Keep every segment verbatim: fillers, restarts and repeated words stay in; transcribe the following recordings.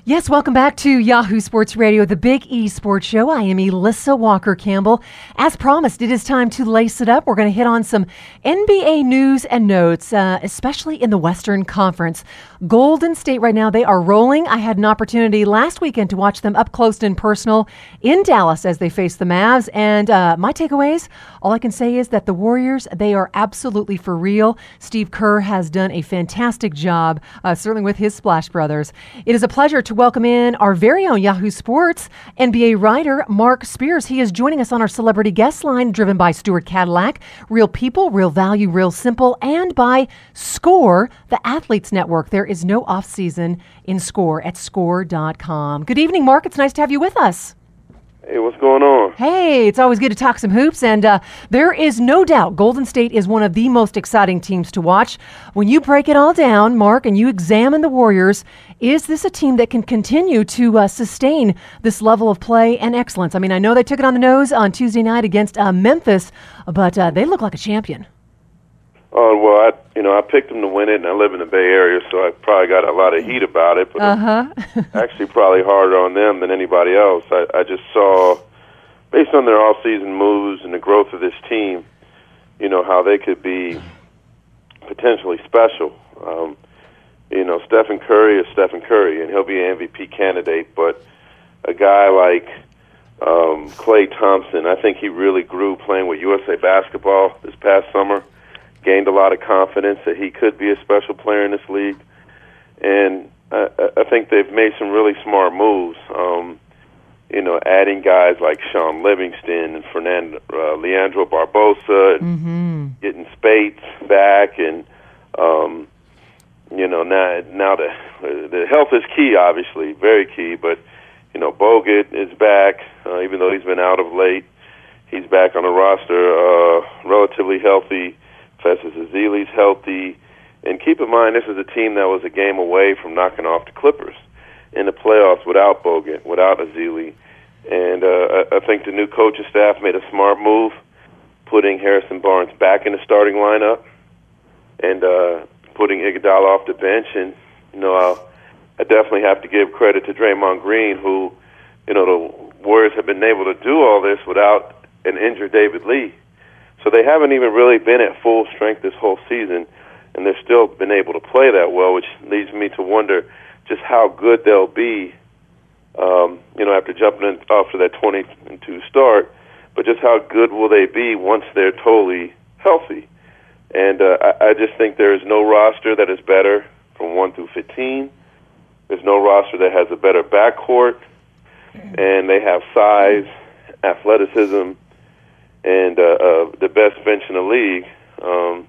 Yes, welcome back to Yahoo Sports Radio, the Big E Sports Show. I am Elissa Walker-Campbell. As promised, it is time to lace it up. We're going to hit on some N B A news and notes, uh, especially in the Western Conference. Golden State right now, they are rolling. I had an opportunity last weekend to watch them up close and personal in Dallas as they face the Mavs. And uh, my takeaways, all I can say is that the Warriors, they are absolutely for real. Steve Kerr has done a fantastic job, uh, certainly with his Splash Brothers. It is a pleasure to welcome in our very own Yahoo Sports N B A writer, Marc Spears. He is joining us on our celebrity guest line, driven by Stuart Cadillac, Real People, Real Value, Real Simple, and by SCORE, the Athletes Network. There is no off-season in SCORE at score dot com. Good evening, Marc. It's nice to have you with us. Hey, what's going on? Hey, it's always good to talk some hoops, and uh, there is no doubt Golden State is one of the most exciting teams to watch. When you break it all down, Marc, and you examine the Warriors, is this a team that can continue to uh, sustain this level of play and excellence? I mean, I know they took it on the nose on Tuesday night against uh, Memphis, but uh, they look like a champion. Oh, well, I, you know, I picked them to win it, and I live in the Bay Area, so I probably got a lot of heat about it, but uh-huh. actually probably harder on them than anybody else. I, I just saw, based on their off-season moves and the growth of this team, you know, how they could be potentially special. Um, you know, Stephen Curry is Stephen Curry, and he'll be an M V P candidate, but a guy like um, Klay Thompson, I think he really grew playing with U S A Basketball this past summer. Gained a lot of confidence that he could be a special player in this league. And I, I think they've made some really smart moves, um, you know, adding guys like Sean Livingston and Fernando, uh, Leandro Barbosa, and mm-hmm. getting Spates back. And, um, you know, now, now the, the health is key, obviously, very key. But, you know, Bogut is back, uh, even though he's been out of late. He's back on the roster, uh, relatively healthy. Festus Ezeli's healthy, and keep in mind this is a team that was a game away from knocking off the Clippers in the playoffs without Bogut, without Ezeli, and uh, I think the new coaching staff made a smart move, putting Harrison Barnes back in the starting lineup and uh, putting Iguodala off the bench. And you know, I'll, I definitely have to give credit to Draymond Green, who, you know, the Warriors have been able to do all this without an injured David Lee. So they haven't even really been at full strength this whole season, and they've still been able to play that well, which leads me to wonder just how good they'll be, um, you know, after jumping in after that twenty and two start, but just how good will they be once they're totally healthy. And uh, I, I just think there is no roster that is better from one through fifteen. There's no roster that has a better backcourt, and they have size, athleticism, and uh, uh, the best bench in the league um,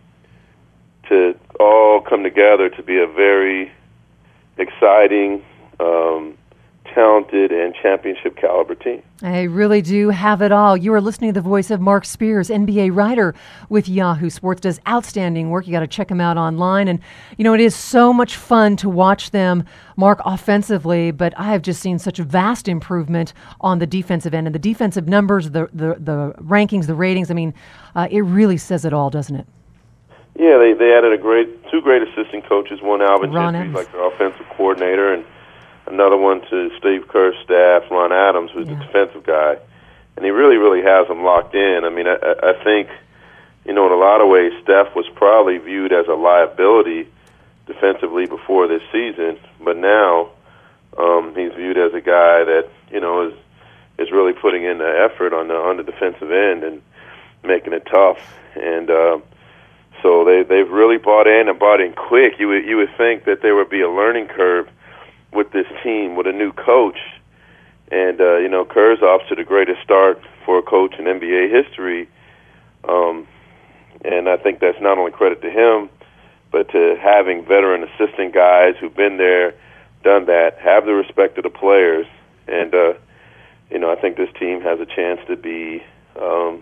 to all come together to be a very exciting, um, talented, and championship caliber team. I really do have it all. You are listening to the voice of Marc Spears, N B A writer with Yahoo Sports, does outstanding work. You got to check him out online. And, you know, it is so much fun to watch them, Marc, offensively, but I have just seen such a vast improvement on the defensive end. And the defensive numbers, the the, the rankings, the ratings, I mean, uh, it really says it all, doesn't it? Yeah, they, they added a great two great assistant coaches, one Alvin Gentry, like their offensive coordinator, and another one to Steve Kerr's staff, Ron Adams, who's yeah. the defensive guy. And he really, really has them locked in. I mean, I, I think, you know, in a lot of ways, Steph was probably viewed as a liability defensively before this season, but now um, he's viewed as a guy that, you know, is is really putting in the effort on the on the defensive end and making it tough. And uh, so they, they've really bought in and bought in quick. You would, you would think that there would be a learning curve with this team, with a new coach. And, uh, you know, Kerr's off to the greatest start for a coach in N B A history. Um, and I think that's not only credit to him, but to having veteran assistant guys who've been there, done that, have the respect of the players. And, uh, you know, I think this team has a chance to be, um,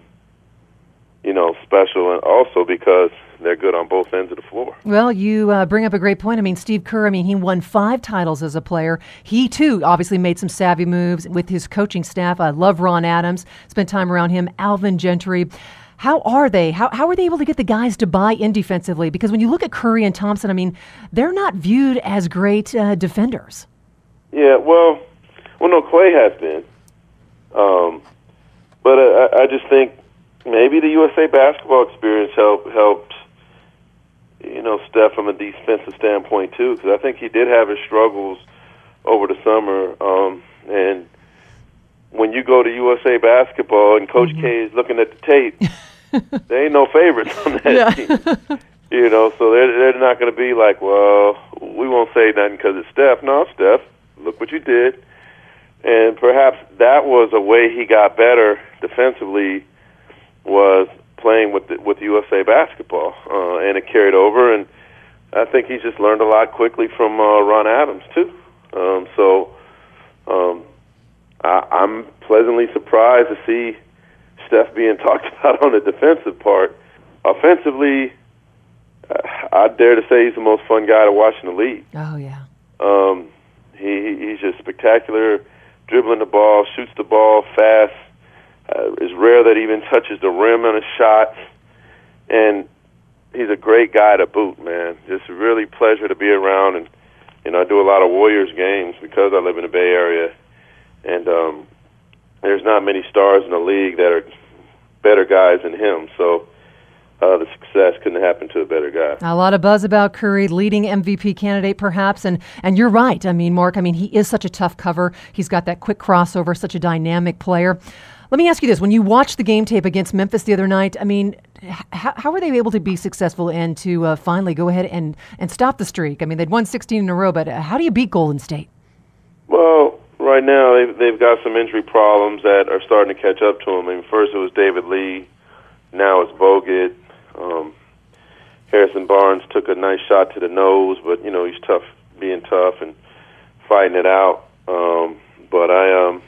you know, special, and also because they're good on both ends of the floor. Well, you uh, bring up a great point. I mean, Steve Kerr, I mean, he won five titles as a player. He, too, obviously made some savvy moves with his coaching staff. I love Ron Adams, spent time around him, Alvin Gentry. How are they? How how are they able to get the guys to buy in defensively? Because when you look at Curry and Thompson, I mean, they're not viewed as great uh, defenders. Yeah, well, well, no, Clay has been. Um, but uh, I, I just think maybe the U S A basketball experience helped helped you know Steph from a defensive standpoint too, because I think he did have his struggles over the summer. Um, and when you go to U S A basketball and Coach mm-hmm. K is looking at the tape, there ain't no favorites on that yeah. team. You know, so they're they're not going to be like, well, we won't say nothing because it's Steph. No, Steph, look what you did. And perhaps that was a way he got better defensively, was playing with the, with U S A basketball, uh, and it carried over. And I think he's just learned a lot quickly from uh, Ron Adams too. Um, so um, I, I'm pleasantly surprised to see Steph being talked about on the defensive part. Offensively, I dare to say he's the most fun guy to watch in the league. Oh, yeah. Um, he he's just spectacular, dribbling the ball, shoots the ball fast. Uh, it's rare that he even touches the rim on his shots. And he's a great guy to boot, man. Just really pleasure to be around. And, you know, I do a lot of Warriors games because I live in the Bay Area. And um, there's not many stars in the league that are better guys than him. So, Uh, the success couldn't happen to a better guy. A lot of buzz about Curry, leading M V P candidate perhaps, and and you're right. I mean, Mark, I mean, he is such a tough cover. He's got that quick crossover, such a dynamic player. Let me ask you this. When you watched the game tape against Memphis the other night, I mean, how, how were they able to be successful and to uh, finally go ahead and, and stop the streak? I mean, they'd won sixteen in a row, but how do you beat Golden State? Well, right now they've, they've got some injury problems that are starting to catch up to them. I mean, first it was David Lee. Now it's Bogut. Um, Harrison Barnes took a nice shot to the nose, but, you know, he's tough, being tough and fighting it out. Um, but I um,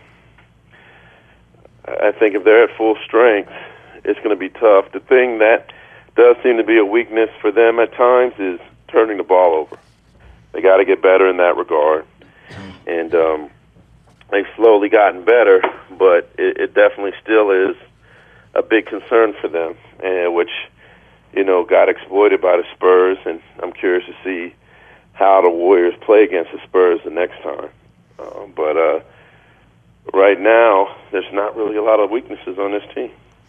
I think if they're at full strength, it's going to be tough. The thing that does seem to be a weakness for them at times is turning the ball over. They got to get better in that regard. And um, they've slowly gotten better, but it, it definitely still is a big concern for them, and which – you know, got exploited by the Spurs, and I'm curious to see how the Warriors play against the Spurs the next time. Uh, but uh, right now, there's not really a lot of weaknesses on this team.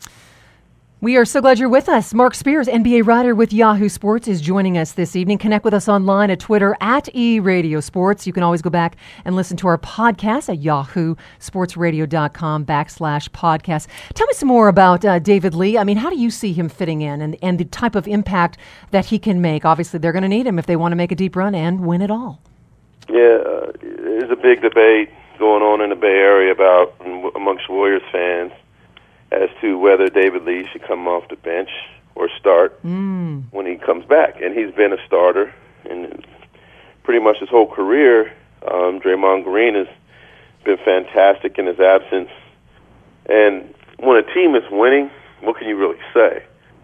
We are so glad you're with us. Mark Spears, N B A writer with Yahoo Sports, is joining us this evening. Connect with us online at Twitter at eRadioSports. You can always go back and listen to our podcast at yahoo sports radio dot com backslash podcast. Tell me some more about uh, David Lee. I mean, how do you see him fitting in and, and the type of impact that he can make? Obviously, they're going to need him if they want to make a deep run and win it all. Yeah, uh, there's a big debate going on in the Bay Area about amongst Warriors fans as to whether David Lee should come off the bench or start mm. when he comes back. And he's been a starter in pretty much his whole career. Um, Draymond Green has been fantastic in his absence. And when a team is winning, what can you really say?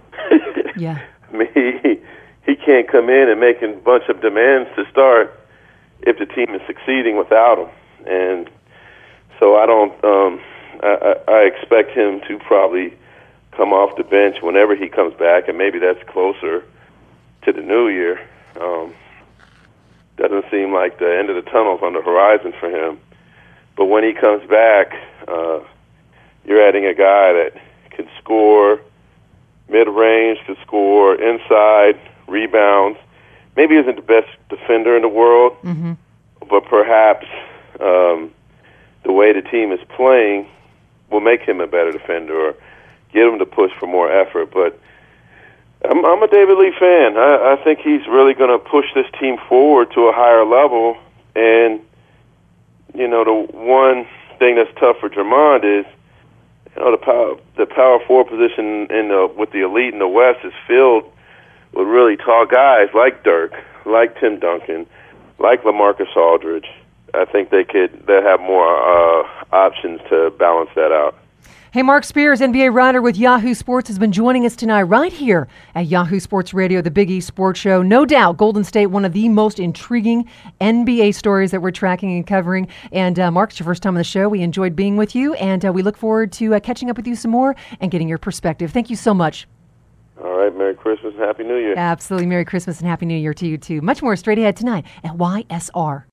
Yeah. I mean, he, he can't come in and make a bunch of demands to start if the team is succeeding without him. And so I don't... Um, I, I expect him to probably come off the bench whenever he comes back, and maybe that's closer to the new year. Um, doesn't seem like the end of the tunnel's on the horizon for him. But when he comes back, uh, you're adding a guy that can score mid-range, can score inside, rebounds. Maybe isn't the best defender in the world, mm-hmm. but perhaps um, the way the team is playing will make him a better defender or get him to push for more effort. But I'm, I'm a David Lee fan. I, I think he's really going to push this team forward to a higher level. And, you know, the one thing that's tough for Drummond is, you know, the power, the power forward position in the, with the elite in the West is filled with really tall guys like Dirk, like Tim Duncan, like LaMarcus Aldridge. I think they could they have more uh, options to balance that out. Hey, Mark Spears, N B A writer with Yahoo Sports, has been joining us tonight right here at Yahoo Sports Radio, the Big East Sports Show. No doubt, Golden State, one of the most intriguing N B A stories that we're tracking and covering. And uh, Mark, it's your first time on the show. We enjoyed being with you, and uh, we look forward to uh, catching up with you some more and getting your perspective. Thank you so much. All right, Merry Christmas and Happy New Year. Absolutely. Merry Christmas and Happy New Year to you, too. Much more straight ahead tonight at Y S R.